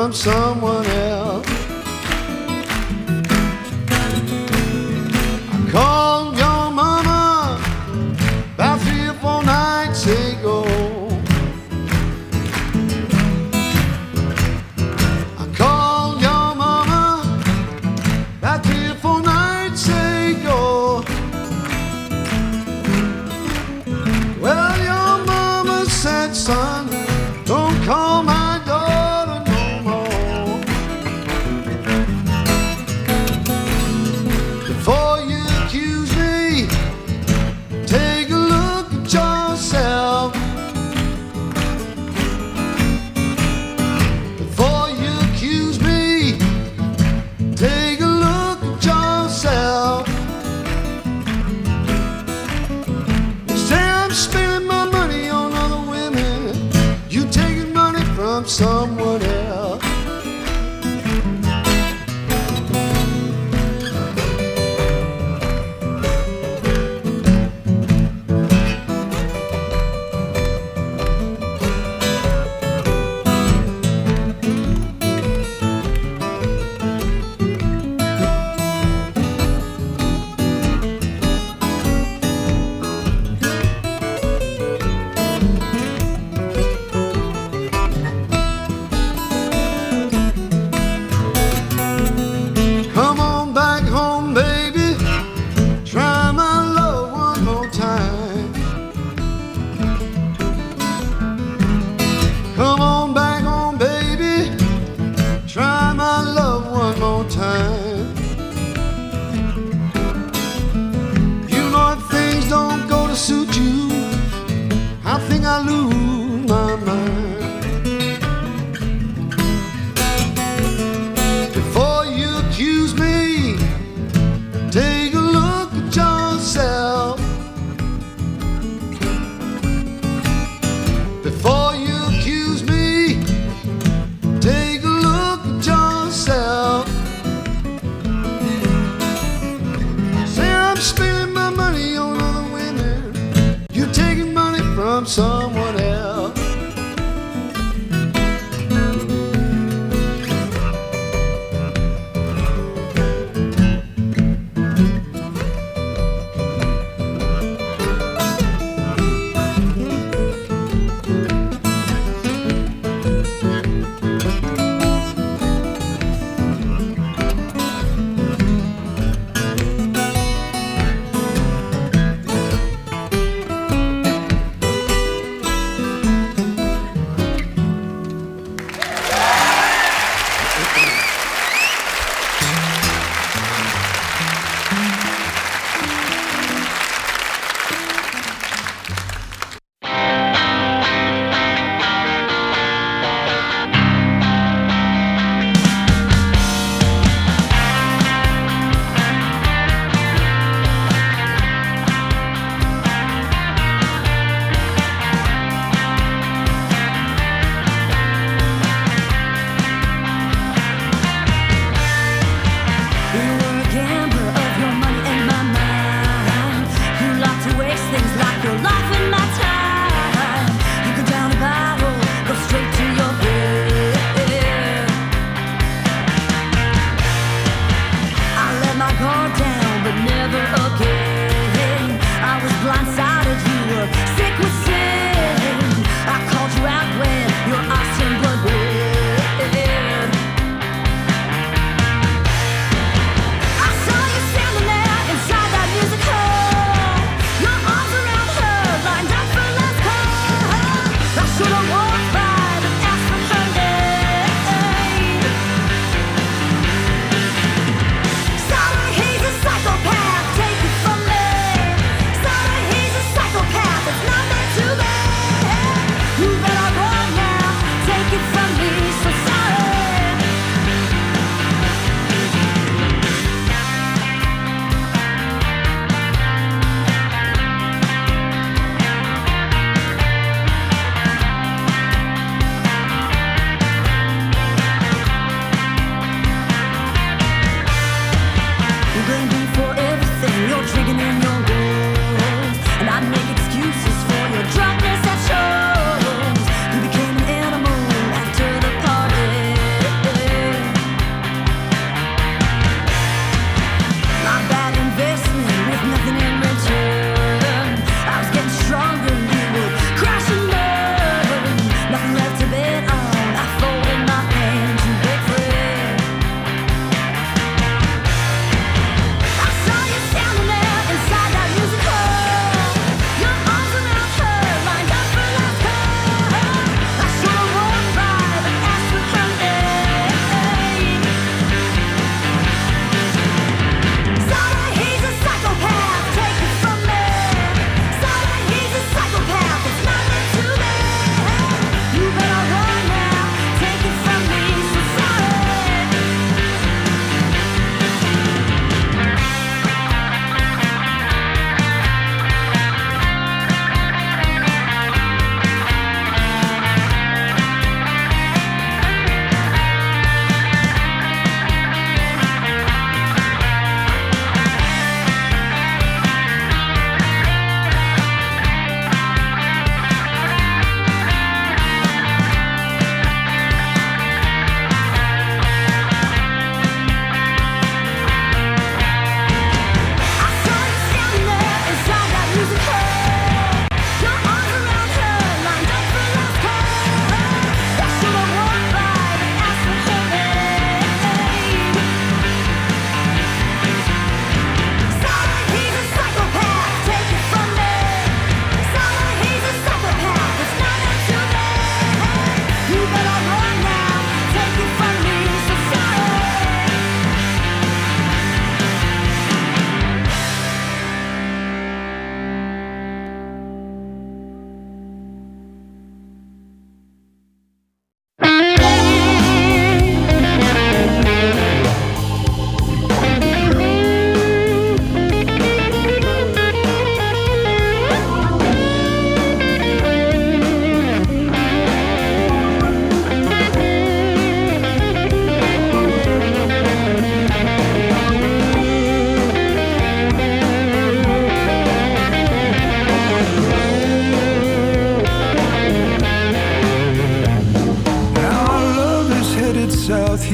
from someone else. I called your mama about 3 or 4 nights ago. I called your mama about 3 or 4 nights ago. Well, your mama said, son, don't call my daughter no more. Before you accuse me, take a look at yourself. Before you accuse me, take a look at yourself. You say I'm spending my money on other women, you taking money from someone else. Come on back home, baby. Try my love one more time. Come on back home, baby. Try my love one more time. You know if things don't go to suit you, I think I lose my mind. Before you accuse me, take a look at yourself. Before you accuse me, take a look at yourself. Say I'm spending my money on other women,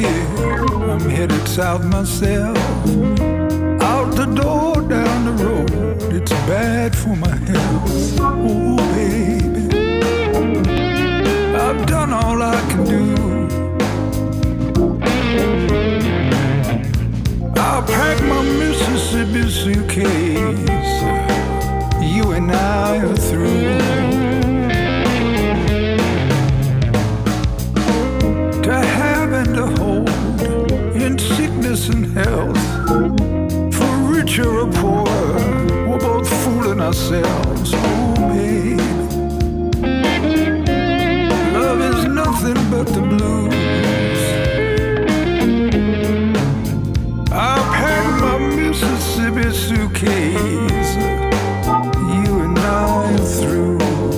here, I'm headed south myself. Out the door, down the road, it's bad for my health. Oh, baby, I've done all I can do. I'll pack my Mississippi suitcase. You and I are through. To have and to hold, in sickness and health, for richer or poorer, we're both fooling ourselves. Oh, babe, love is nothing but the blues. I'll pack my Mississippi suitcase. You and I are through.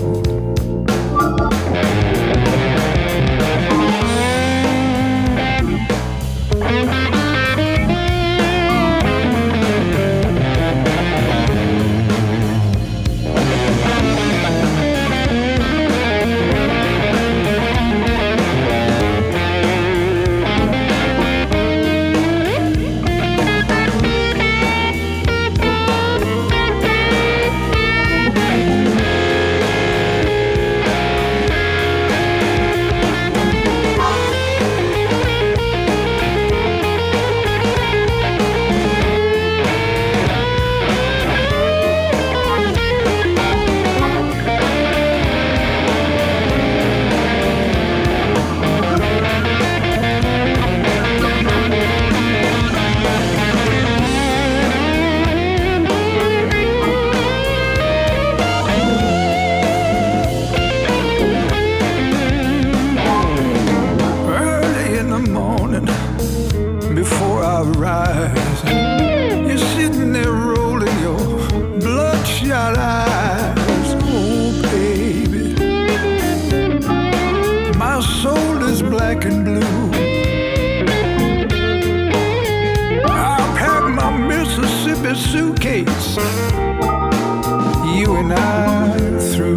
Suitcase, you and I are through.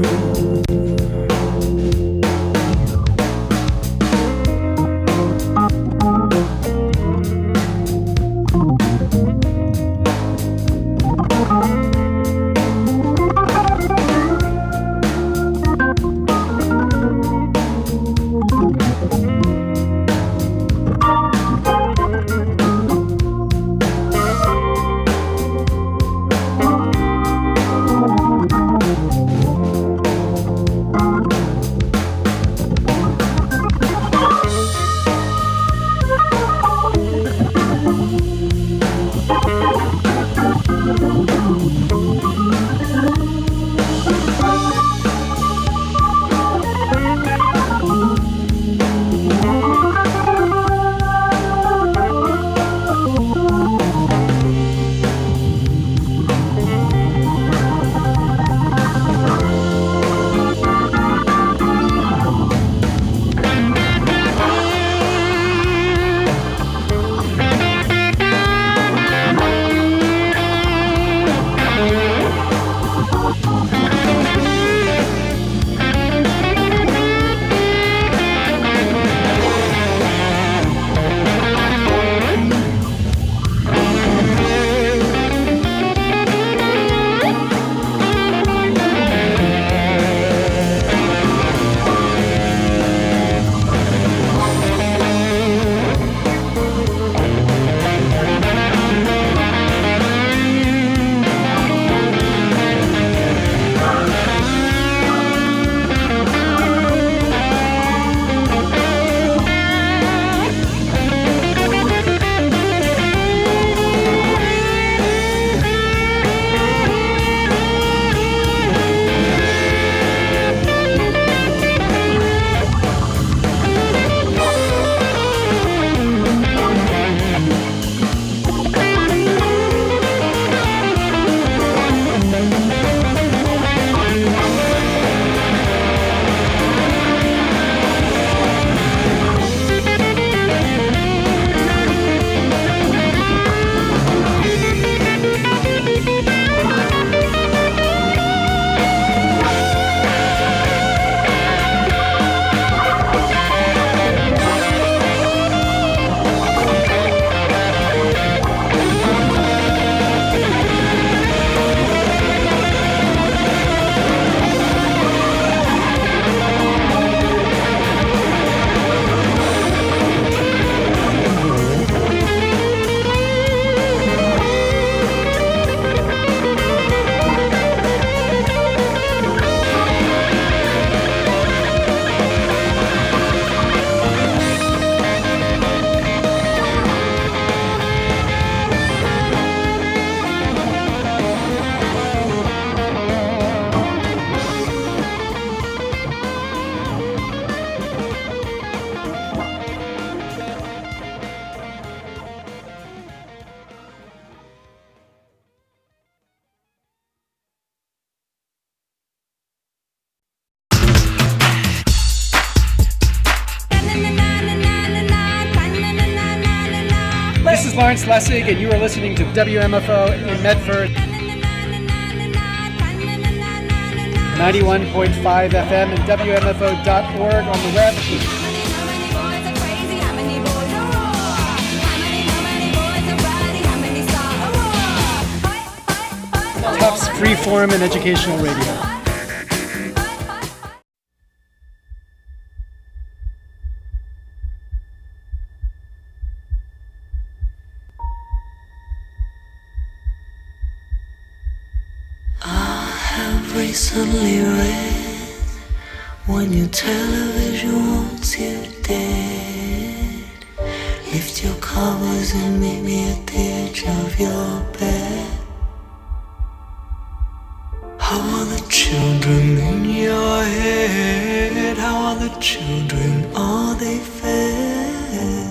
Lawrence Lessig, and you are listening to WMFO in Medford. 91.5 FM and WMFO.org on the web. Tufts Freeform and Educational Radio. Recently read when your television wants you dead, lift your covers and meet me at the edge of your bed. How are the children in your head? How are the children? Are they fed?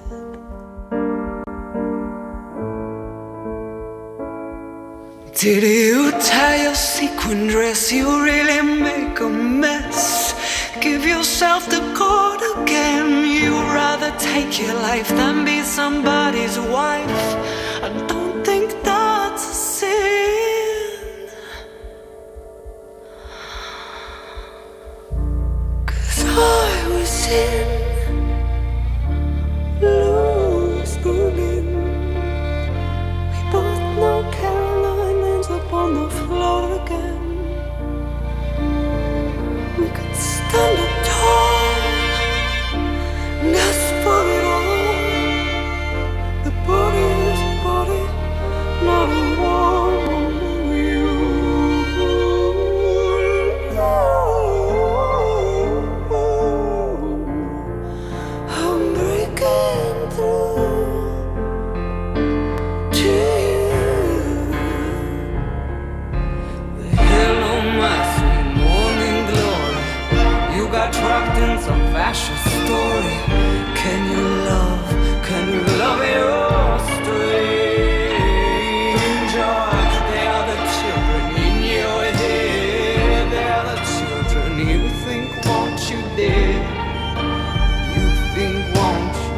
Did you tie your sequin dress? You really make a mess. Give yourself to God again. You'd rather take your life than be somebody's wife. I don't think that's a sin, 'cause I was in Louis Berlin. We both know Caroline ends up on the floor again. We could stand up tall and ask for it all. The body is a body, not a woman. I'm breaking through to you. The hell on my sweet morning glory. You got trapped in some fascist story. Can you love your stranger? They are the children in your head. They are the children you think want you dead. You think want you.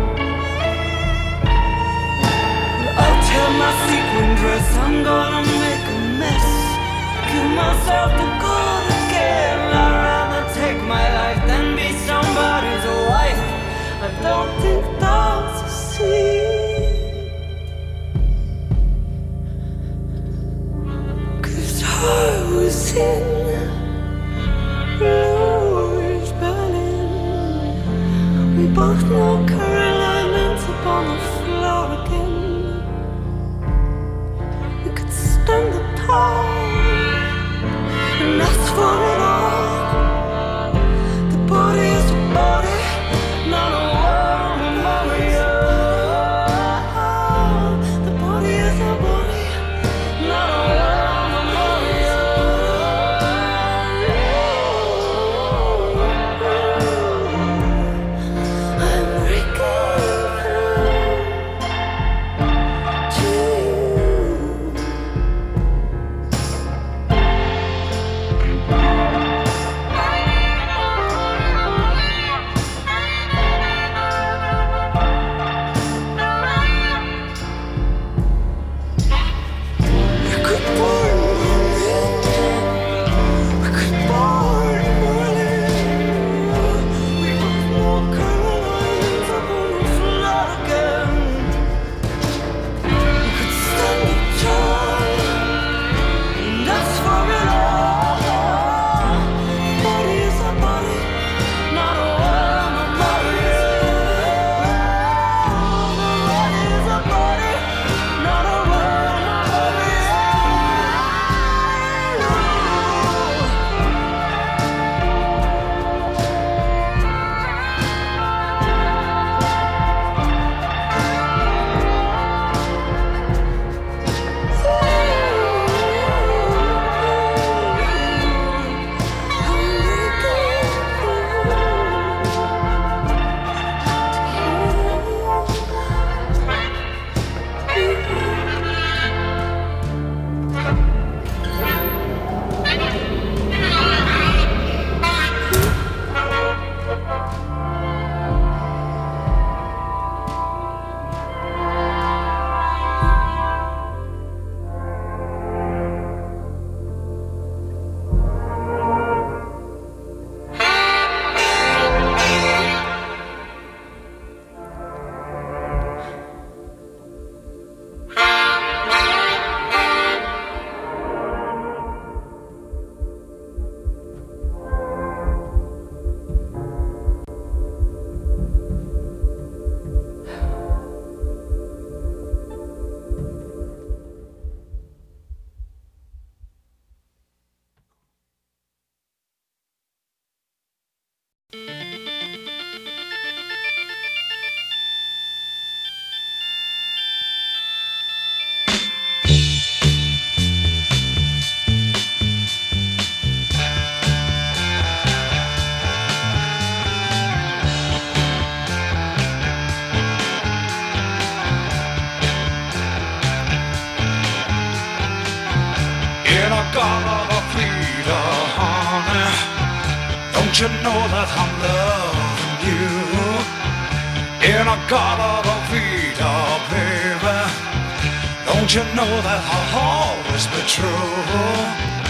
I'll tear my sequin dress, I'm gonna make a mess. Give myself to God again. I'd rather take my life than be somebody's wife. I don't think that's a sin, 'cause I was in Louis Berlin. We both know Caroline ends up on the floor again. We could stand up tall and ask for it all. The body is a body, not a woman. Don't you know that I'm loving you? In a Gala Vida, baby. Don't you know that I'll always be true?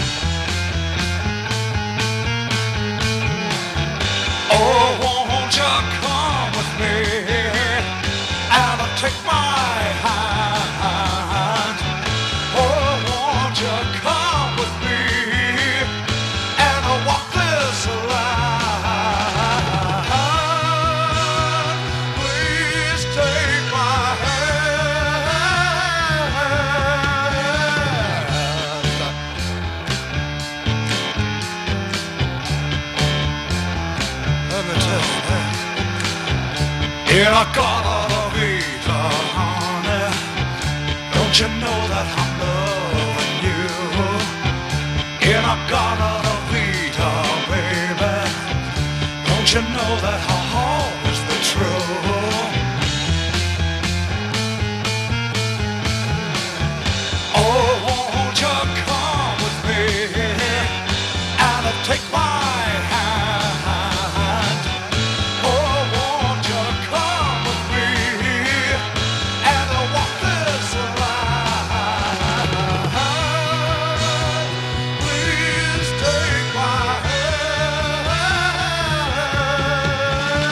Oh, won't you come with me and take my hand? Oh, won't you come with me and walk this line? Please take my hand. Let me tell you that. Yeah, I got all of it, honey. Don't you know that I'm loving you? Yeah, I got all of it, baby. Don't you know that I'll always be true? Oh, won't you come with me and take my hand? Oh, won't you come with me and walk this line? Please take my hand.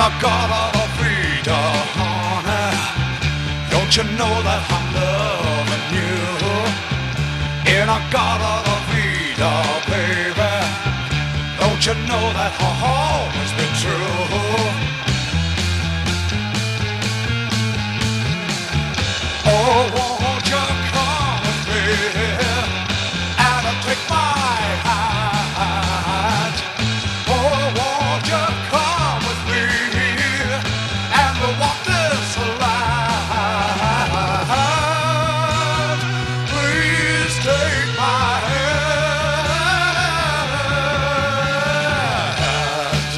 I got out of Rita, honey. Don't you know that I'm loving you? And I got out of Rita, baby. Don't you know that I've always been true? Oh, won't you come with me and take my hand? Oh, won't you come with me and we'll walk this line? Please take my hand.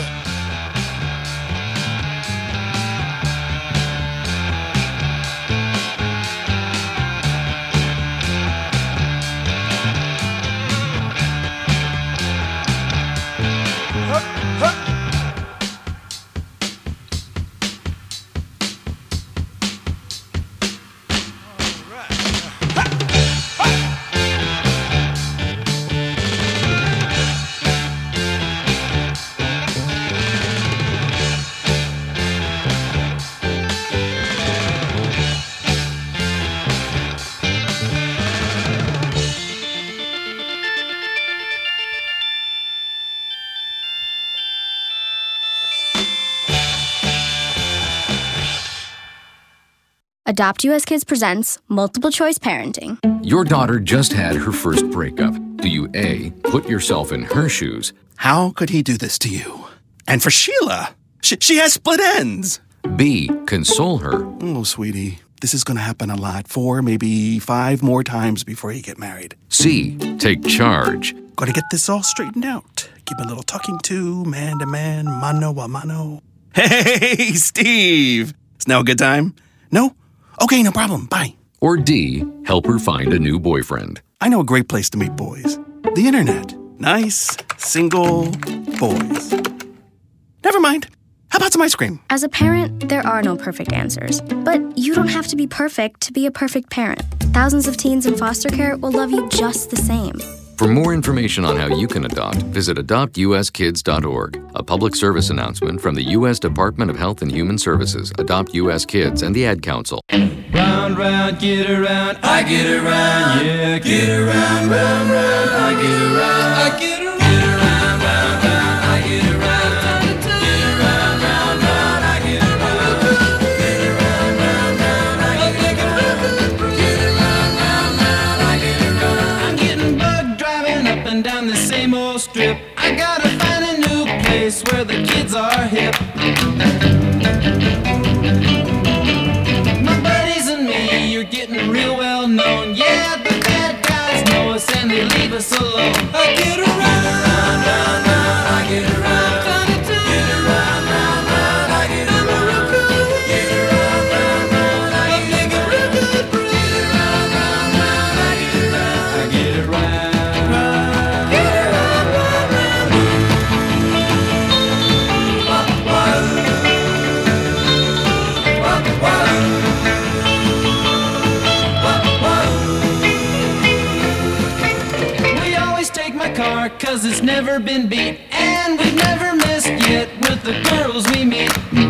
Adopt US Kids presents Multiple Choice Parenting. Your daughter just had her first breakup. Do you A, put yourself in her shoes? How could he do this to you? And for Sheila, she has split ends. B, console her? Oh, sweetie, this is going to happen a lot. 4, maybe 5 more times before you get married. C, take charge? Got to get this all straightened out. Give a little talking to, man to man, mano a mano. Hey, Steve! Is now a good time? No? Okay, no problem. Bye. Or D, help her find a new boyfriend? I know a great place to meet boys. The internet. Nice, single boys. Never mind. How about some ice cream? As a parent, there are no perfect answers. But you don't have to be perfect to be a perfect parent. Thousands of teens in foster care will love you just the same. For more information on how you can adopt, visit adoptuskids.org. A public service announcement from the U.S. Department of Health and Human Services, Adopt U.S. Kids, and the Ad Council. Round, round, get around, I get around, yeah, get around, round, round, I get around, I get around, get around, round, round, I get around, get around, round, round, I get around, get around, round, round, I get around, get around, round, round, I get around. I'm getting bugged driving up and down the same old strip. I gotta find a new place where the kids are hip. Getting real well known, yeah, the bad guys know us and they leave us alone. I get around, round, round, round, I get around, get around, round, round, I get around, get around, round, round, I get around, get around, round, round, I get around, I get around, get around, round, car, cause it's never been beat, and we've never missed yet with the girls we meet.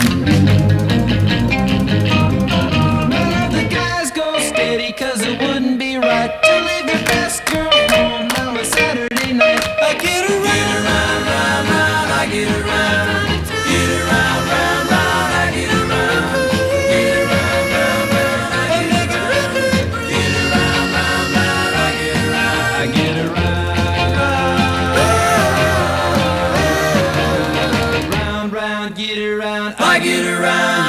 None of the guys go steady, cause it wouldn't be right to leave your best girl home on a Saturday night. I get around, round, round, round, I get around, get around, round, round, I get around, get around, round, round, I get around, get around, round, round, I get around, I get around. Get around, I get around.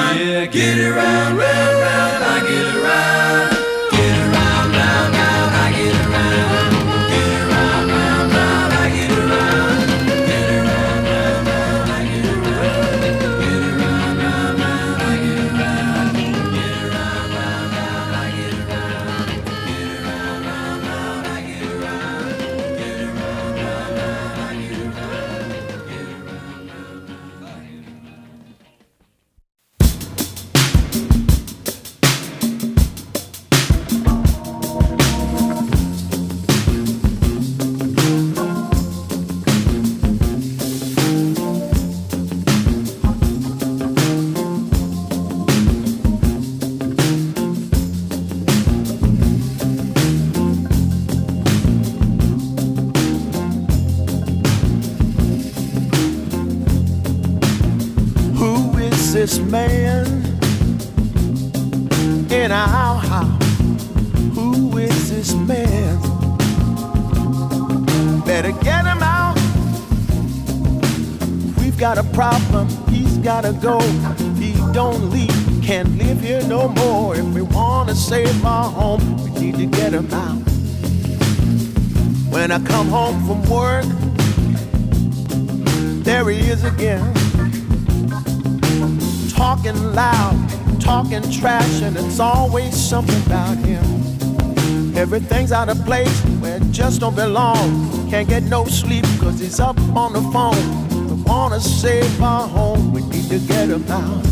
this man in our house? Who is this man? Better get him out. We've got a problem, he's gotta go. If he don't leave, can't live here no more. If we wanna save our home, we need to get him out. When I come home from work, there he is again, talking loud, talking trash, and it's always something about him. Everything's out of place where it just don't belong. Can't get no sleep cause he's up on the phone. We wanna save our home, we need to get him out.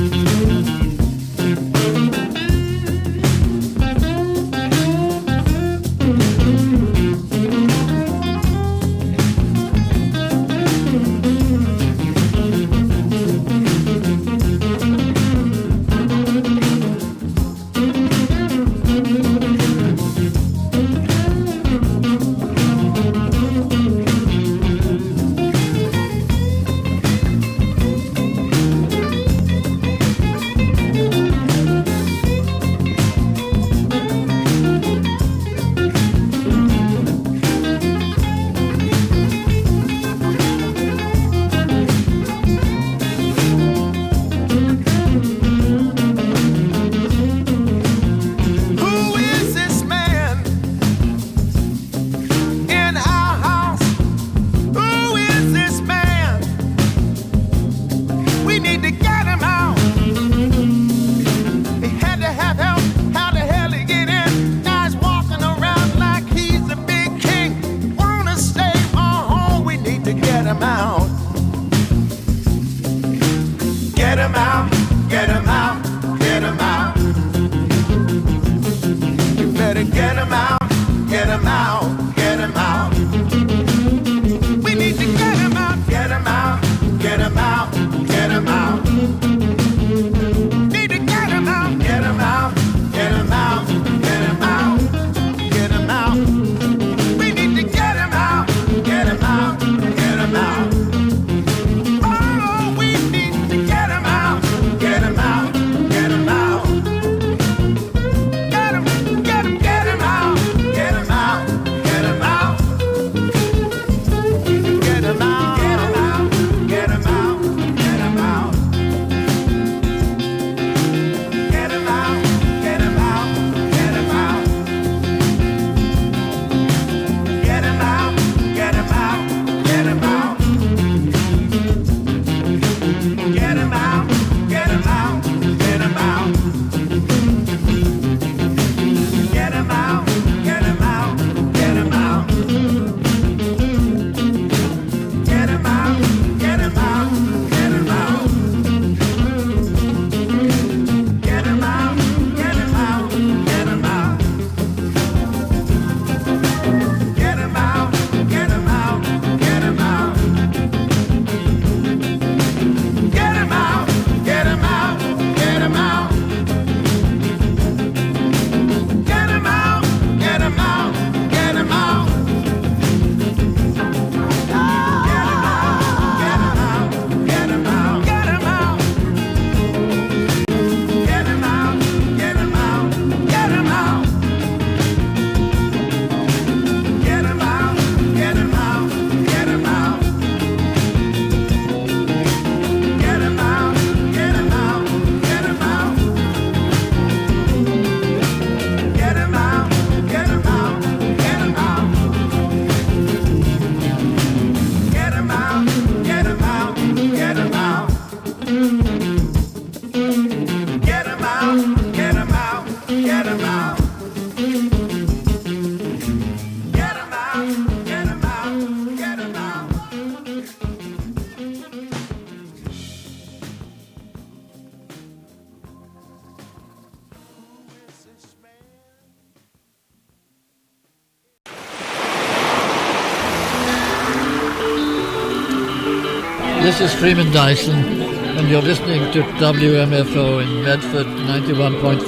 This is Freeman Dyson, and you're listening to WMFO in Medford 91.5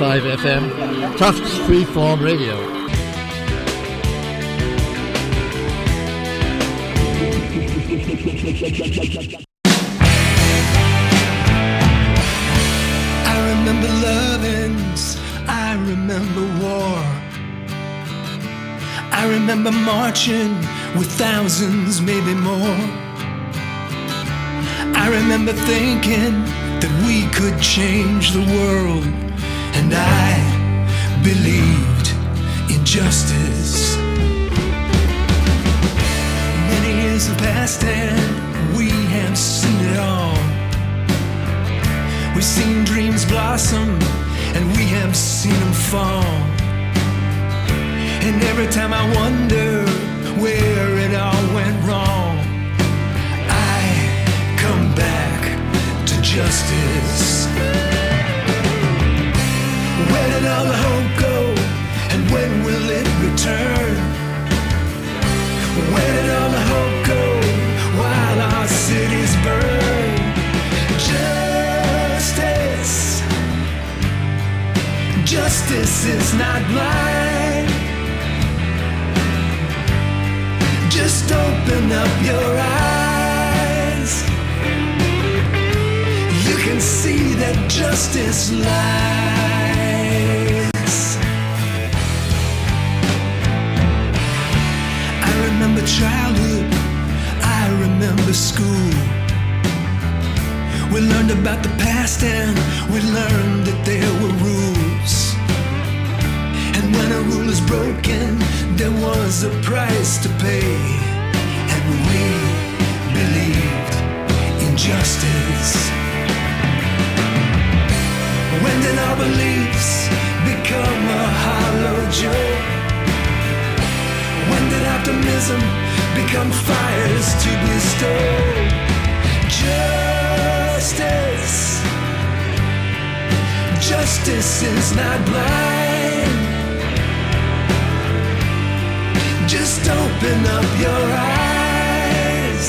FM, Tufts Freeform Radio. I remember war. I remember marching with thousands, maybe more. I remember thinking that we could change the world, and I believed in justice. Many years have passed and we have seen it all. We've seen dreams blossom and we have seen them fall. And every time I wonder where it all went wrong, I come back to justice. Where did all the hope go, and when will it return? Where did all the hope go while our cities burn? Justice, justice is not blind. Just open up your eyes. You can see that justice lies. I remember childhood, I remember school. We learned about the past and we learned that there were rules. And when a rule is broken, there was a price to pay. And we believed in justice. When did our beliefs become a hollow joke? When did optimism become fires to bestow? Justice, justice is not blind. Just open up your eyes.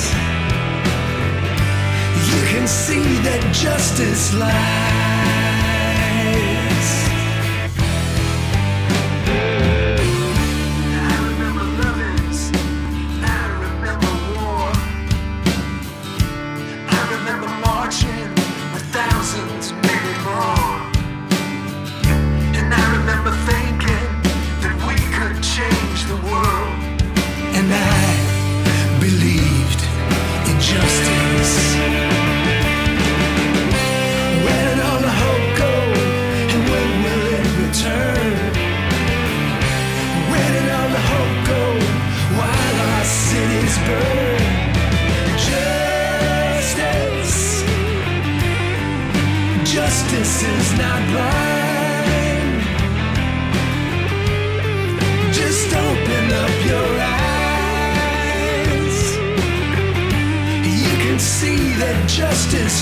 You can see that justice lies. I remember lovers, I remember war. I remember marching with thousands, maybe more. And I remember thinking that we could change the world. And I believed in justice. Where did all the hope go, and when will it return? Where did all the hope go while our cities burn? Justice, justice is not blind. Just open up your eyes. You can see that justice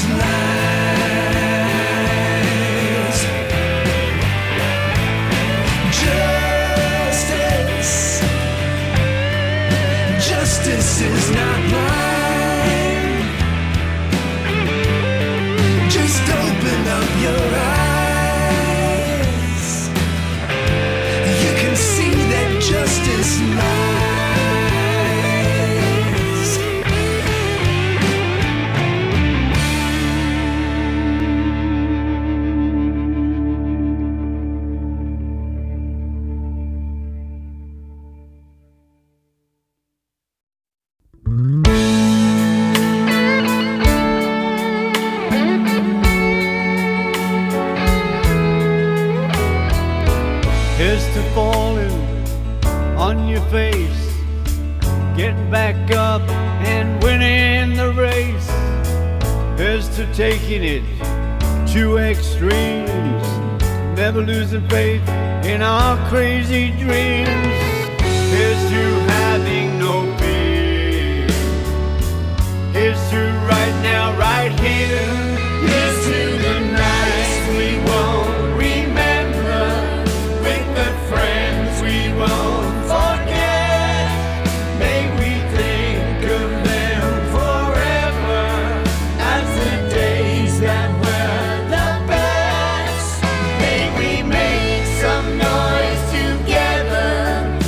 lies. Justice, justice is not blind. Just open up your eyes. You can see that justice lies. Here's to falling on your face, getting back up and winning the race. Here's to taking it to extremes, never losing faith in our crazy dreams. Here's to having no fear. Here's to right now, right here. Here's to the nights we won't remember, with the friends we won't forget. May we think of them forever as the days that were the best. May we make some noise together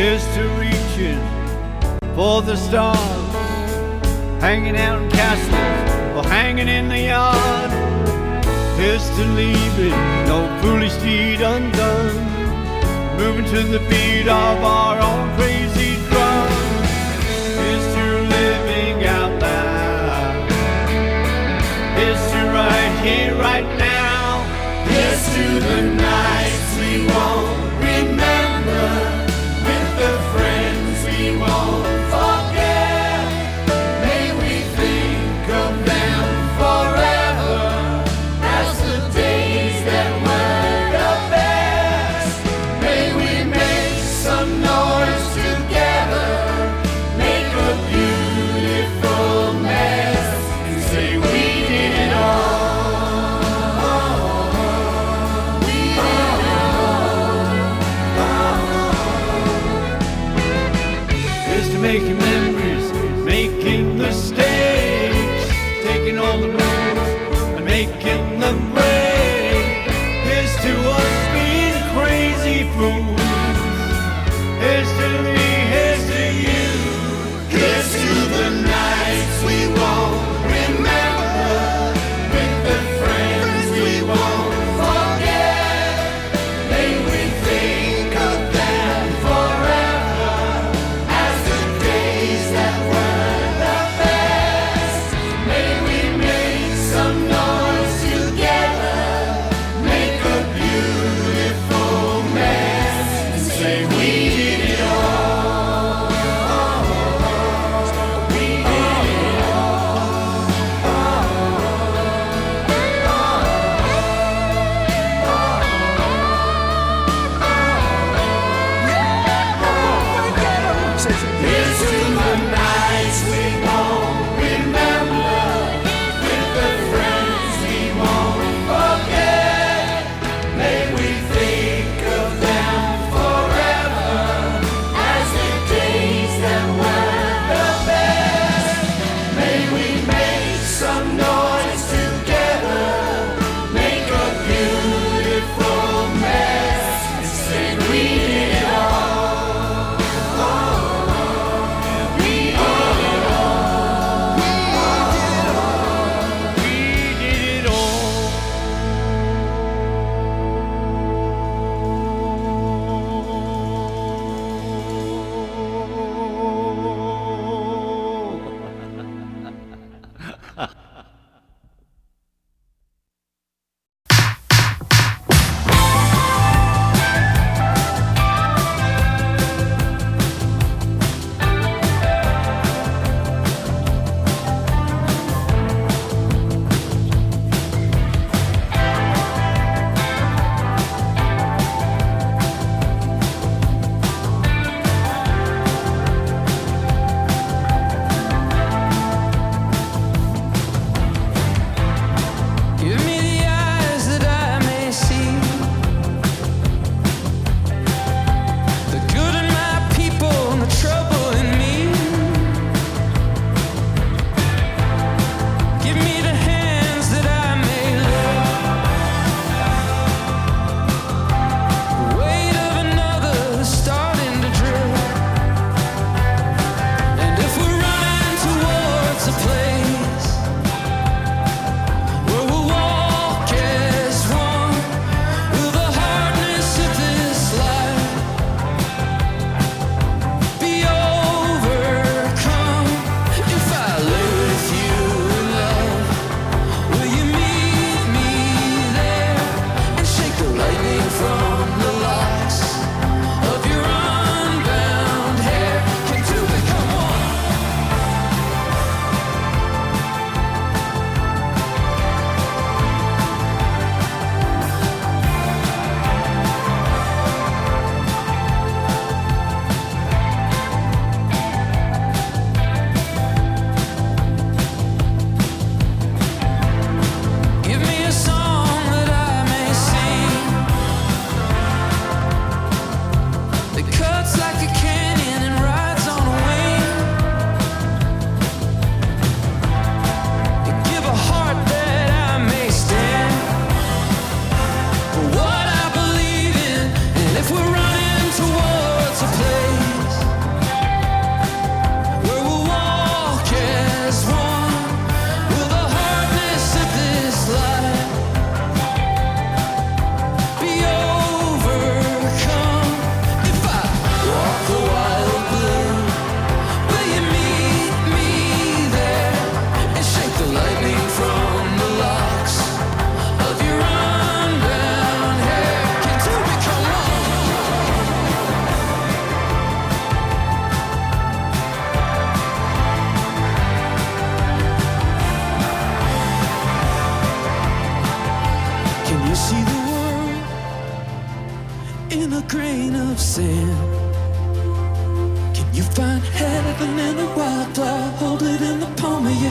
Here's to reaching for the stars, hanging out in castles or hanging in the yard. Here's to leaving no foolish deed undone, moving to the beat of our own crazy drum. Here's to living out loud. Here's to right here, right now. Here's to the nights we won't remember, with the friends we won't forget. May we think of them forever as the days that were the best. May we make some noise together, make a beautiful mess, and say we did it all. Making memories, making mistakes, taking all the moves and making them break. Here's to us being crazy fools. Here's to me, here's to you. Here's to the nights we won't remember, with the friends we won't forget. May we think of them forever as the days that were the best. May we make some noise together, make a beautiful mess, and say we did it all. We did it all.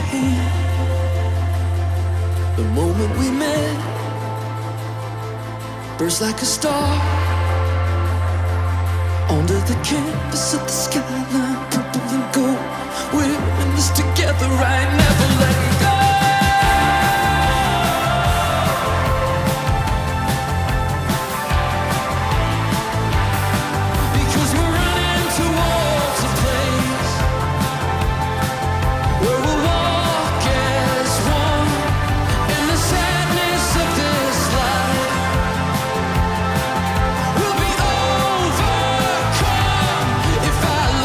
hand. The moment we met, burst like a star under the canvas of the skyline, purple and gold. We're in this together right now.